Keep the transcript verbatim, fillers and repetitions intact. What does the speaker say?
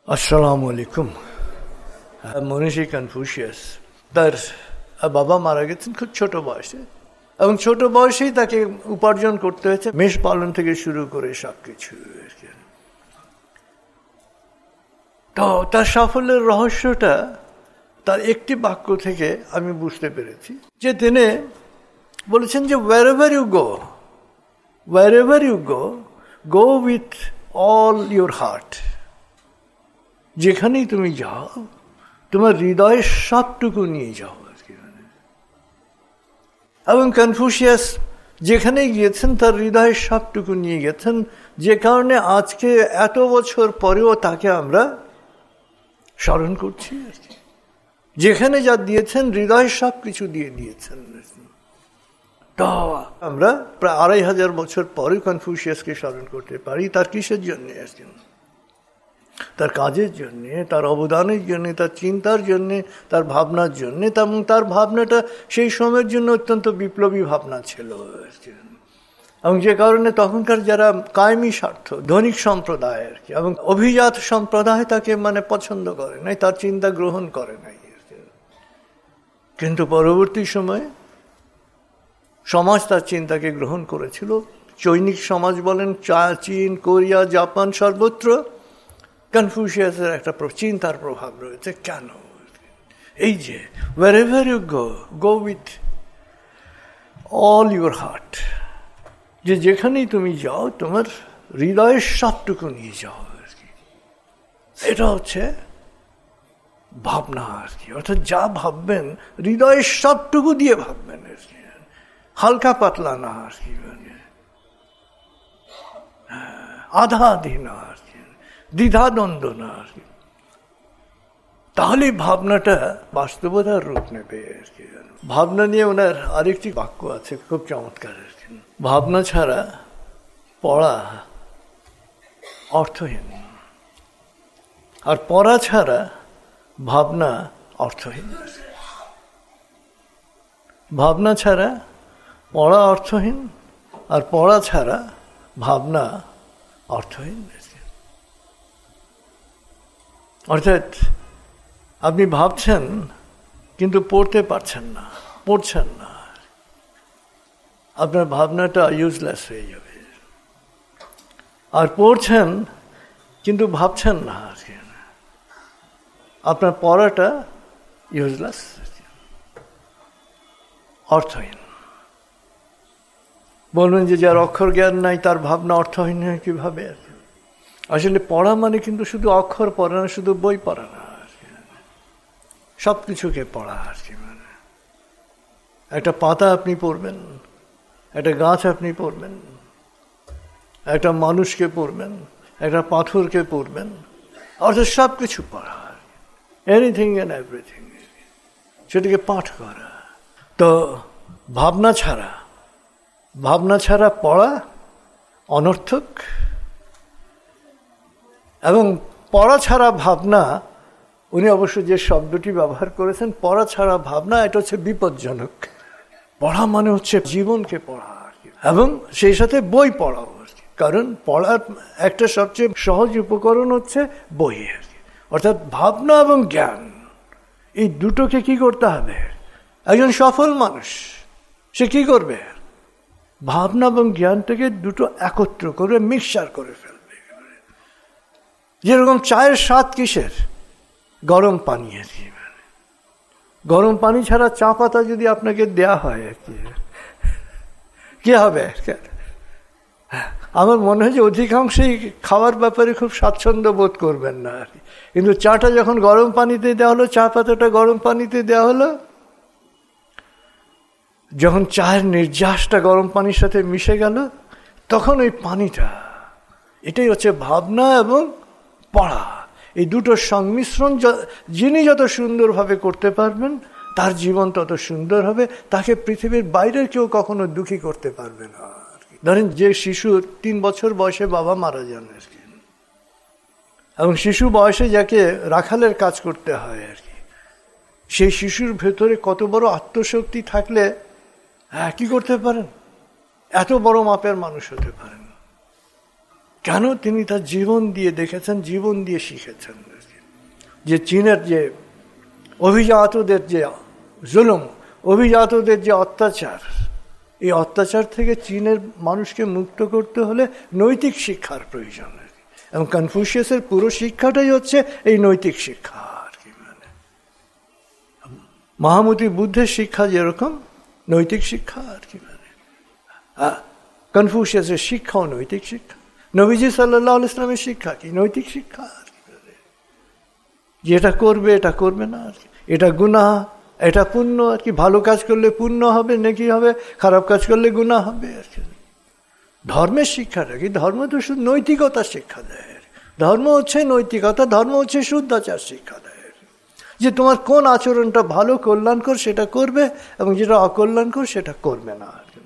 আসসালামু আলাইকুম। মনীষী কনফুসিয়াস, তার বাবা মারা গেছেন খুব ছোট বয়সে, এবং ছোট বয়সেই তাকে উপার্জন করতে হয়েছে, মেষ পালন থেকে শুরু করে সব কিছু। তো তার সাফল্যের রহস্যটা তার একটি বাক্য থেকে আমি বুঝতে পেরেছি, যে তিনি বলেছেন যে wherever you go, wherever you go, go with all your heart. যেখানেই তুমি যাও তোমার হৃদয়ের সবটুকু নিয়ে যাও আর কি। এবং কনফুসিয়াস যেখানেই গিয়েছেন তার হৃদয়ের সবটুকু নিয়ে গেছেন, যে কারণে আজকে এত বছর পরেও তাকে আমরা স্মরণ করছি আর কি। যেখানে যা দিয়েছেন হৃদয়ের সব কিছু দিয়ে দিয়েছেন। তো আমরা প্রায় আড়াই হাজার বছর পরে কনফুসিয়াসকে স্মরণ করতে পারি। তার কিসের জন্য? তার কাজের জন্যে, তার অবদানের জন্যে, তার চিন্তার জন্যে, তার ভাবনার জন্যে। এবং তার ভাবনাটা সেই সময়ের জন্য অত্যন্ত বিপ্লবী ভাবনা ছিল, এবং যে কারণে তখনকার যারা কায়েমি স্বার্থ ধনিক সম্প্রদায় আর কি এবং অভিজাত সম্প্রদায় তাকে মানে পছন্দ করে নাই, তার চিন্তা গ্রহণ করে নাই। কিন্তু পরবর্তী সময়ে সমাজ তার চিন্তাকে গ্রহণ করেছিল। চৈনিক সমাজ বলেন, চীন, কোরিয়া, জাপান, সর্বত্র কনফুসিয়াসের একটা চিন্তার প্রভাব রয়েছে। কেন? এই যে wherever you go, go with all your heart, যে যেখানেই তুমি যাও তোমার হৃদয়ের সবটুকু নিয়ে যাও আর কি। এটা হচ্ছে ভাবনা আর কি। অর্থাৎ যা ভাববেন হৃদয়ের সবটুকু দিয়ে ভাববেন আর কি, হালকা পাতলা না আর কি, মানে আধা আধি না আর কি, দ্বিধাদ্বন্দ্ব না আর কি। তাহলে ভাবনাটা বাস্তবতার রূপ নেবে আর কি। ভাবনা নিয়ে ওনার আরেকটি বাক্য আছে খুব চমৎকার আর কি। ভাবনা ছাড়া পড়া অর্থহীন, আর পড়া ছাড়া ভাবনা অর্থহীন। ভাবনা ছাড়া পড়া অর্থহীন, আর পড়া ছাড়া ভাবনা অর্থহীন। অর্থাৎ আপনি ভাবছেন কিন্তু পড়তে পারছেন না, পড়ছেন না, আপনার ভাবনাটা ইউজলেস হয়ে যাবে। আর পড়ছেন কিন্তু ভাবছেন না, আপনার পড়াটা ইউজলেস, অর্থহীন। বলবেন যে যার অক্ষর জ্ঞান নাই তার ভাবনা অর্থহীন হয় কিভাবে? আসলে পড়া মানে কিন্তু শুধু অক্ষর পড়া না, শুধু বই পড়া না, সব কিছুকে পড়া আর কি। মানে একটা পাতা আপনি পড়বেন, একটা গাছ আপনি পড়বেন, একটা মানুষকে পড়বেন, একটা পাথরকে পড়বেন, অর্থাৎ সব কিছু পড়া, এনিথিং অ্যান্ড এভরিথিং, সেটাকে পাঠ করা। তো ভাবনা ছাড়া ভাবনা ছাড়া পড়া অনর্থক, এবং পড়া ছাড়া ভাবনা, উনি অবশ্য যে শব্দটি ব্যবহার করেছেন পড়া ছাড়া ভাবনা, এটা হচ্ছে বিপজ্জনক। পড়া মানে হচ্ছে জীবনকে পড়া আর কি, এবং সেই সাথে বই পড়াও আর কি। কারণ পড়ার একটা সবচেয়ে সহজ উপকরণ হচ্ছে বই আর কি। অর্থাৎ ভাবনা এবং জ্ঞান, এই দুটোকে কি করতে হবে? একজন সফল মানুষ সে কি করবে? ভাবনা এবং জ্ঞানটাকে দুটো একত্র করে মিক্সচার করে ফেলবে। যেরকম চায়ের স্বাদ কিসের? গরম পানি আর কি। গরম পানি ছাড়া চা পাতা যদি আপনাকে দেয়া হয় আর কি, কি হবে? আমার মনে হয় যে অধিকাংশই খাওয়ার ব্যাপারে খুব স্বাচ্ছন্দ্য বোধ করবেন না আর কি। কিন্তু চাটা যখন গরম পানিতে দেওয়া হলো, চা পাতাটা গরম পানিতে দেওয়া হলো, যখন চায়ের নির্যাসটা গরম পানির সাথে মিশে গেল, তখন ওই পানিটা, এটাই হচ্ছে ভাবনা এবং পড়া। এই দুটোর সংমিশ্রণ যিনি যত সুন্দরভাবে করতে পারবেন তার জীবন তত সুন্দর হবে, তাকে পৃথিবীর বাইরের কেউ কখনো দুঃখী করতে পারবে না। ধরেন যে শিশুর তিন বছর বয়সে বাবা মারা যান আর কি, এবং শিশু বয়সে যাকে রাখালের কাজ করতে হয় আর কি, সেই শিশুর ভেতরে কত বড় আত্মশক্তি থাকলে হ্যাঁ কি করতে পারেন? এত বড় মাপের মানুষ হতে পারেন। কেন তিনি তার জীবন দিয়ে দেখেছেন, জীবন দিয়ে শিখেছেন যে চীনের যে অভিজাতদের যে জুলুম, অভিজাতদের যে অত্যাচার, এই অত্যাচার থেকে চীনের মানুষকে মুক্ত করতে হলে নৈতিক শিক্ষার প্রয়োজন। এবং কনফুসিয়াসের পুরো শিক্ষাটাই হচ্ছে এই নৈতিক শিক্ষা আর কি। মানে মহামতি বুদ্ধের শিক্ষা যেরকম নৈতিক শিক্ষা আর কি, মানে কনফুসিয়াসের শিক্ষাও নৈতিক শিক্ষা। নবীজি সাল্লাল্লাহু আলাইহি ওয়াসাল্লামের শিক্ষা কি নৈতিক শিক্ষা আর কি, যে এটা করবে এটা করবে না আর কি, এটা গুনাহ এটা পুণ্য আর কি, ভালো কাজ করলে পুণ্য হবে নেকি হবে, খারাপ কাজ করলে গুনাহ হবে আর কি। ধর্মের শিক্ষাটা কি, ধর্ম তো শুধু নৈতিকতা শিক্ষা দেয়। ধর্ম হচ্ছে নৈতিকতা, ধর্ম হচ্ছে শুদ্ধাচার শিক্ষা দেয়, যে তোমার কোন আচরণটা ভালো কল্যাণকর সেটা করবে এবং যেটা অকল্যাণকর সেটা করবে না আর কি।